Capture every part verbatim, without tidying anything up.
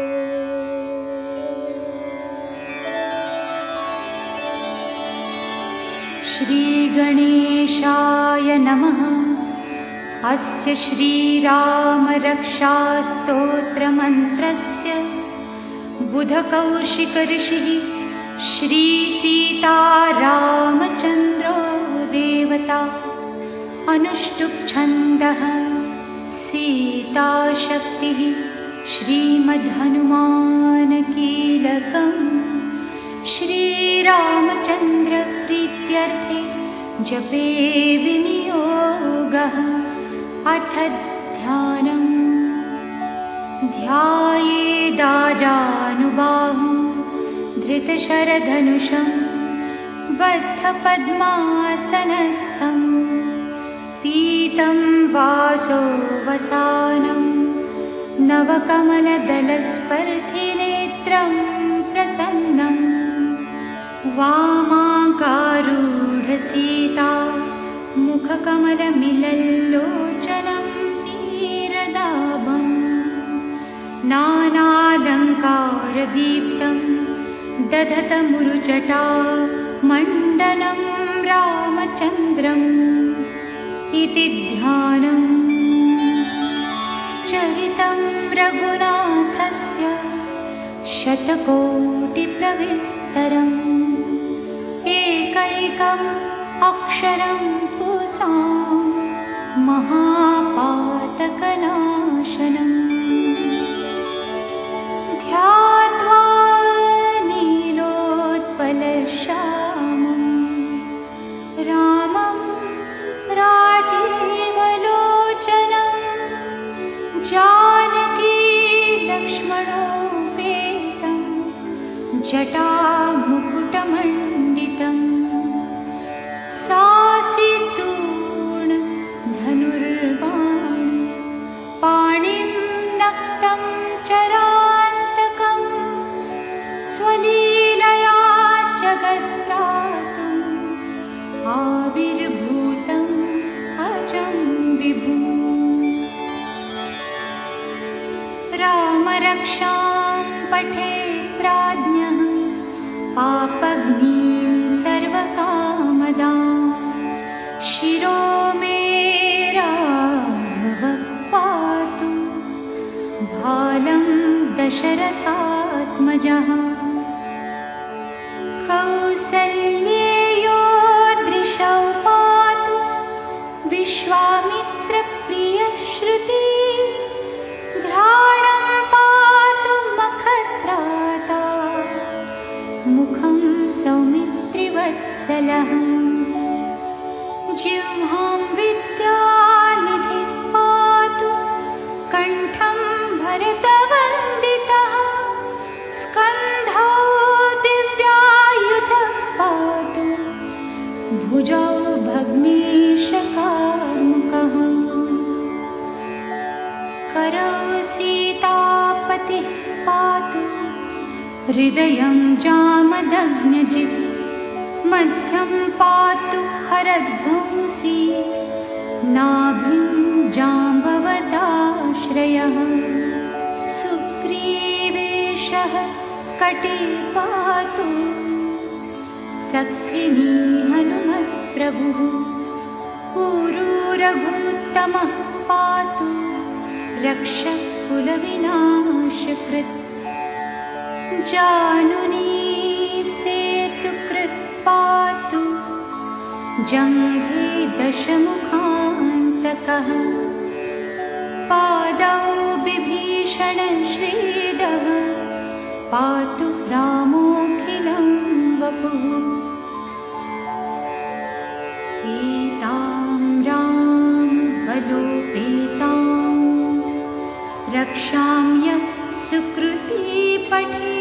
श्रीगणेशाय नमः। अस्य श्रीरामरक्षास्तोत्रमन्त्रस्य बुधकौशिकऋषिः श्रीसीतारामचन्द्रो देवता। अनुष्टुप्छन्दः सीताशक्तिः श्रीमद्हनुमानकीलकम्। श्रीरामचन्द्रप्रीत्यर्थे जपे विनियोगः। अथ ध्यानम्। ध्यायेदाजानुबाहुं धृतशरधनुषं बद्धपद्मासनस्थं। पीतं वासोवसानं नवकमलदलस्पर्धिनेत्रं प्रसन्नम्। वामाकारूढसीता मुखकमलमिलल्लोचनं नीरदाभम्। नानालङ्कारदीप्तं दधतमुरुजटा मण्डनं रामचन्द्रम् इति ध्यानम्। चरितं रघुनाथस्य शतकोटिप्रविस्तरम्। एकैकम् अक्षरं पुंसां महापातकनाशनम्। ध्यात्वा नीलोत्पलश्यामं रामं राजीवलोचनं। जानकी लक्ष्मणोपेतं जटामुकुटमण्डितम्। सासितूर्णधनुर्बाणं पाणिं नक्तं चरान्तकं। स्वलीलया जगत्त्रातुम् आविर्भूतम् अजं विभुम्। रामरक्षां पठेत् प्राज्ञः पापग्निं सर्वकामदां। शिरो मे राघवः पातु भालं दशरथात्मजः। कौसल्येयो दृशौ पातु विश्वामित्रप्रियश्रुती। घ्राणं पातु मखत्राता मुखं सौमित्रिवत्सलः। जिह्वां विद्यानिधिः पातु कण्ठं भरतवन्दितः। स्कन्धौ दिव्यायुधः पातु भुजौ भग्नेशकार्मुकः। करौ सीतापतिः पातु हृदयं जामदग्न्यजित्। मध्यं पातु हरध्वंसी नाभिं जाम्बवदाश्रयः। सुग्रीवेशः कटे पातु सख्यिनी हनुमत्प्रभुः। ऊरुरघुत्तमः पातु रक्षः कुलविनाशकृत्। जानुनी सेतुकृत् पातु जङ्घे दशमुखान्तकः। पादौ बिभीषणश्रीदः पातु रामोऽखिलं वपुः। एतां रामबलोपेतां रक्षां यः सुकृती पठे।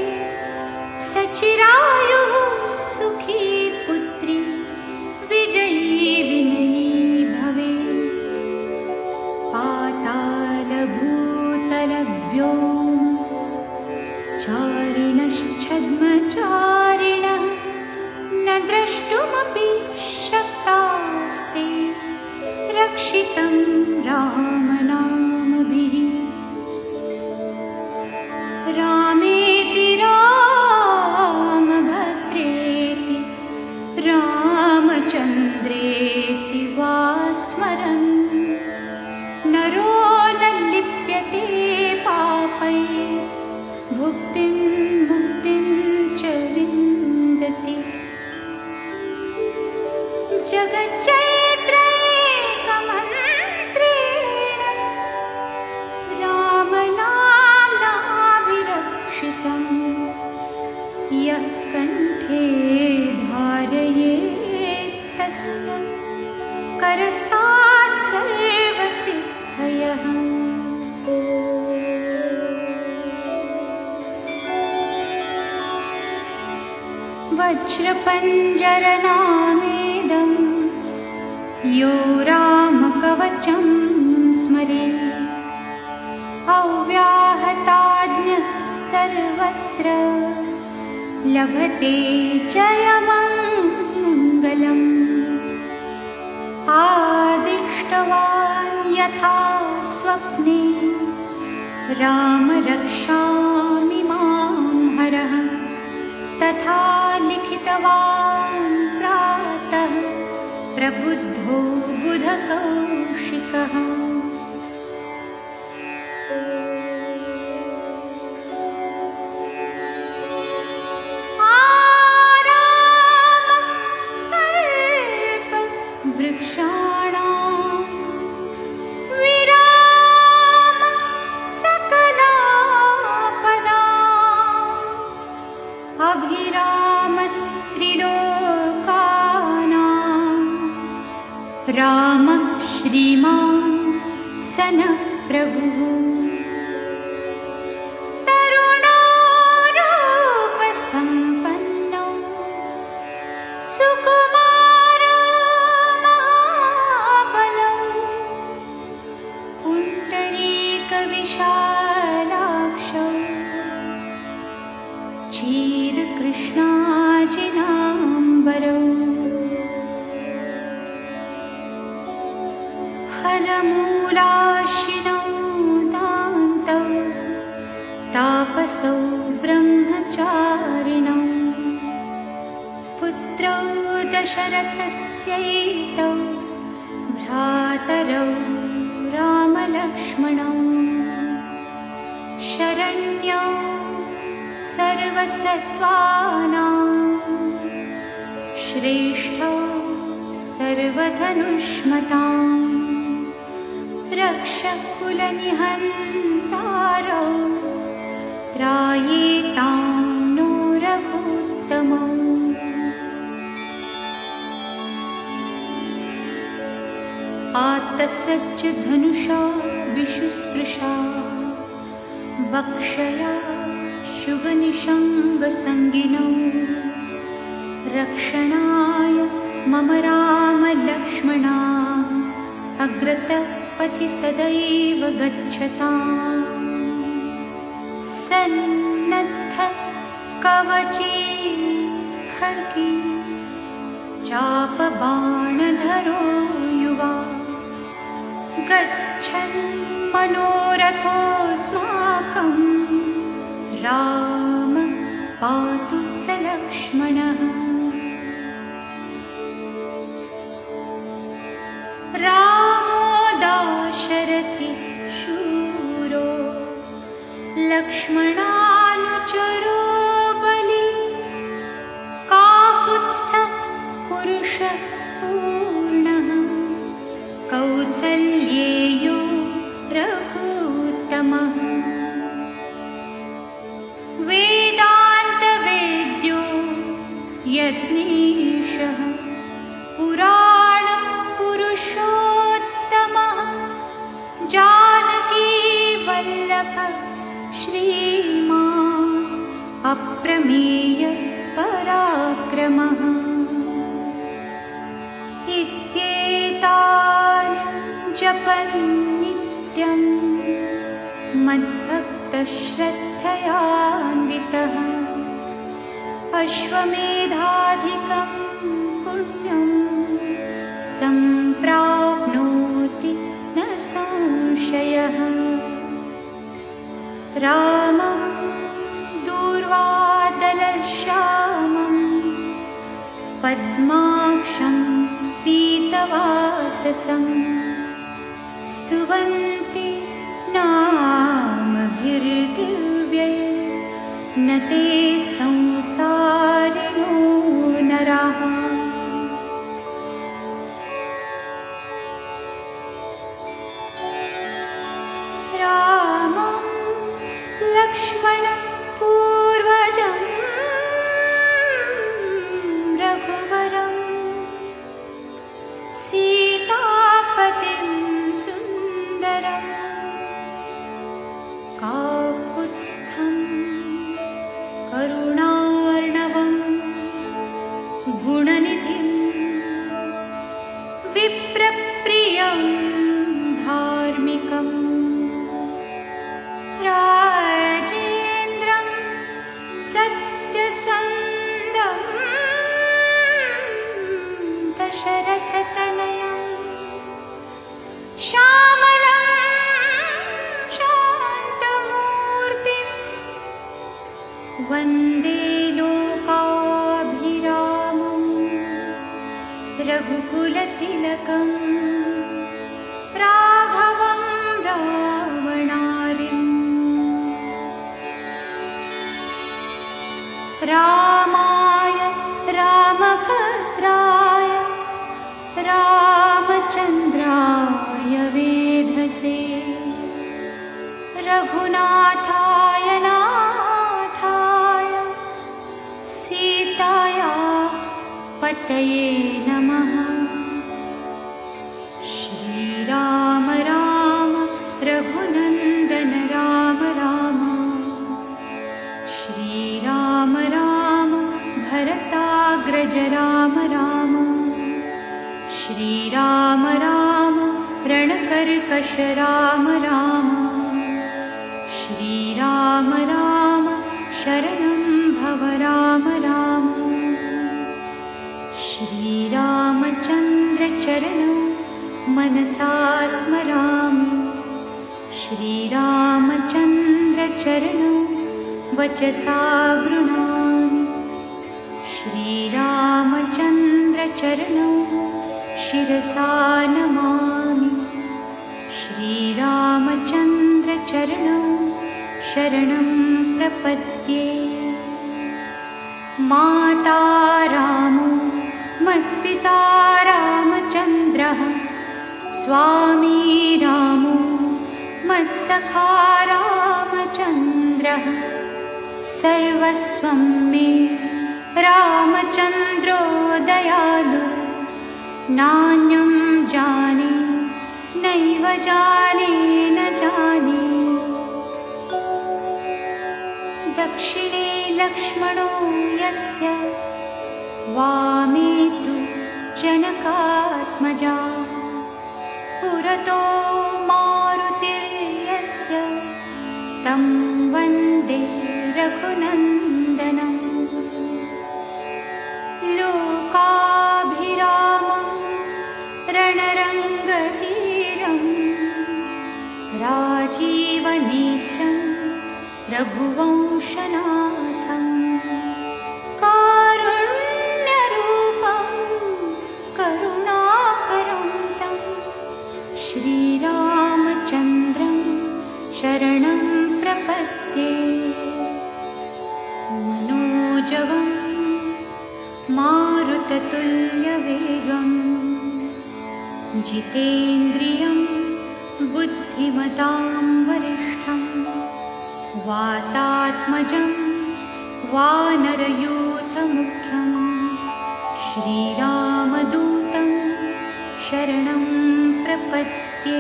सचिरायुः सुखी पुत्री विजयी विनयी भवेत्। पातालभूतलव्योम चारिणश्छद्मचारिणः न द्रष्टुमपि शक्तास्ते। रक्षितं रामनामभिः। चैत्रैकमन्त्रेण रामनाम्नाभिरक्षितं यः कण्ठे धारयेत् तस्य करस्ताः सर्वसिद्धयः। वज्रपञ्जरनामेदं यो रामकवचं स्मरेत् अव्याहताज्ञः सर्वत्र लभते जयमङ्गलम्। आदिष्टवान् यथा स्वप्ने राम रक्षामि मां हरः तथा लिखितवान् प्रातः प्रबुद्धो बुधकौशिकः। वृक्षाणां विराम सकलापदाम् अभिरामस्त्रिलोकानां रामः श्रीमान् सनः प्रभुः। तरुणोरूपसम्पन्नो सुकुमारो महाबलौ पुण्डरीकविशालाक्षौ क्षीरकृष्णाजिनाम्बरौ। फलमूलाशिनौ दान्तौ तापसौ ब्रह्मचारिणौ पुत्रौ दशरथस्यैतौ भ्रातरौ रामलक्ष्मणौ शरण्यौ सर्वसत्त्वानां श्रेष्ठौ सर्वधनुष्मताम् रक्षकुलनिहन्तारौ त्रायेतां नो रघुत्तमौ। आत्तसज्ज धनुषा विशुस्पृशा वक्षया शुभनिषङ्गसङ्गिनौ रक्षणाय मम रामलक्ष्मणा अग्रतः पथि सदैव गच्छताम्। सन्नद्ध कवची खड्गी चापबाणधरो युवा गच्छन् मनोरथोऽस्माकं राम पातु स लक्ष्मणः। रामो दाशरथि शूरो लक्ष्मणानुचरो बली काकुत्स्थः पुरुषः पूर्णः कौसल्येयो रघुत्तमः। वेदान्तवेद्यो यज्ञेशः पुराणपुरुषोत्तमः जानकीवल्लभः श्रीमान् अप्रमेय पराक्रमः। इत्येतानि जपन् नित्यं मद्भक्तश्रद्धयान्वितः अश्वमेधाधिकं पुण्यं सम्प्राप्नोति न संशयः। रामं दूर्वादलश्यामं पद्माक्षं पीतवाससं स्तुवन्ति नामभिर्दिव्यै न ते संसारिणो नराः। लक्ष्मण पूर्वजं रघुवरं सीतापतिं सुन्दरं काकुत्स्थं करुणार्णवं गुणनिधिं विप्रप्रियं धार्मिकम् राजेन्द्रं सत्यसन्धं दशरथतनयं श्यामलं शान्तमूर्तिं वन्दे लोकाभिरामं रघुकुलतिलकम् राघवं रावणारिम् रामाय रामभद्राय रामचन्द्राय वेधसे रघुनाथाय नाथाय सीताया पतये नमः। श्रीराम राम रघुनन्दन राम राम श्रीराम राम भरताग्रज राम राम श्रीराम राम रणकर्कश राम राम श्रीराम राम शरणं भव राम राम श्रीरामचन्द्र चरणं मनसा स्मरामि श्रीरामचन्द्र चरणं वचसा गृह्णामि श्रीरामचन्द्र चरणं शिरसा नमामि श्रीरामचन्द्र चरणं शरणं प्रपद्ये। माता रामो मत्पिता रामचन्द्रः स्वामी रामो मत्सखा रामचन्द्रः सर्वस्वं मे रामचन्द्रो दयालु नान्यं जाने नैव जाने न जाने। दक्षिणे लक्ष्मणो यस्य वामे तु जनकात्मजा पुरतो मारुतिर्यस्य तं वन्दे रघुनन्दनं। लोकाभिरामं रणरङ्गधीरं राजीवनेत्रं रघुवंशनाथं कारुण्यरूपं करुणाकरं तं श्रीरामचन्द्रं शरणं प्रपद्ये। मनोजवं मारुततुल्यवेगं जितेन्द्रियं बुद्धिमतां वरिष्ठं वातात्मजं वानरयूथमुख्यं श्रीरामदूतं शरणं प्रपद्ये।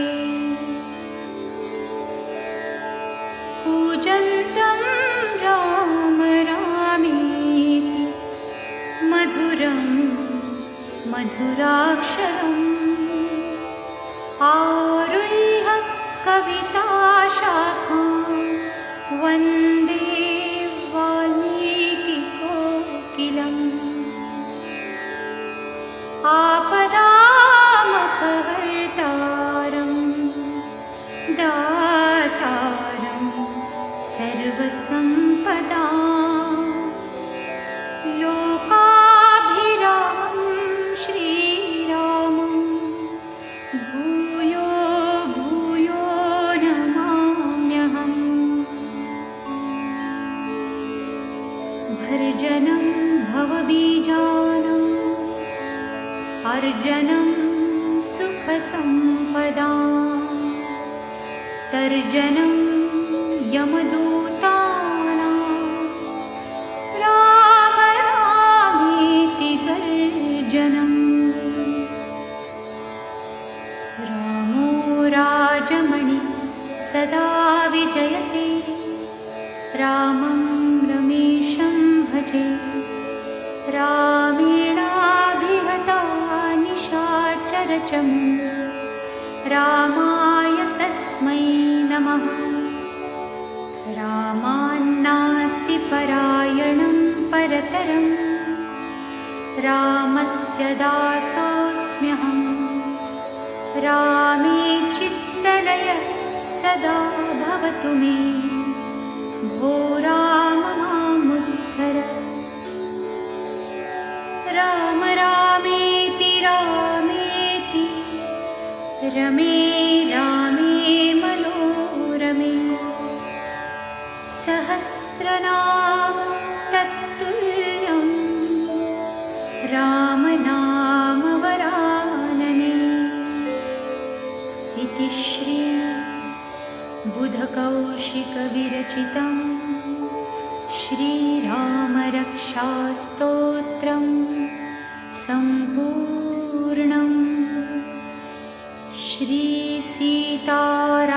कूजन्तं राम रामेति मधुरं मधुराक्षरम् आरुह्य कविताशाखां वन्दे वाल्मीकिकोकिलम्। आपदामपहर्तारं दातारं सर्वसम्पदां लोकाभिरामं श्रीरामं भूयो भूयो नमाम्यहम्। भर्जनं भवबीजानाम् अर्जनं सुखसम्पदां तर्जनं यमदूतानां सदा विजयते रामं रमेशं भजे रामेणाभिहता निशाचरचम् रामाय तस्मै नमः रामान्नास्ति परायणं परतरं रामस्य दासोऽस्म्यहम् रामे चित्तलयः सदा भवतु मे भो राम मामुद्धर राम रामेति रामेति रमे रामे मनोरमे सहस्रनाम तत्तुल्यं रामनाम वरानने इति श्री बुधकौशिकविरचितं श्रीरामरक्षास्तोत्रं सम्पूर्णम्। श्री सीताराम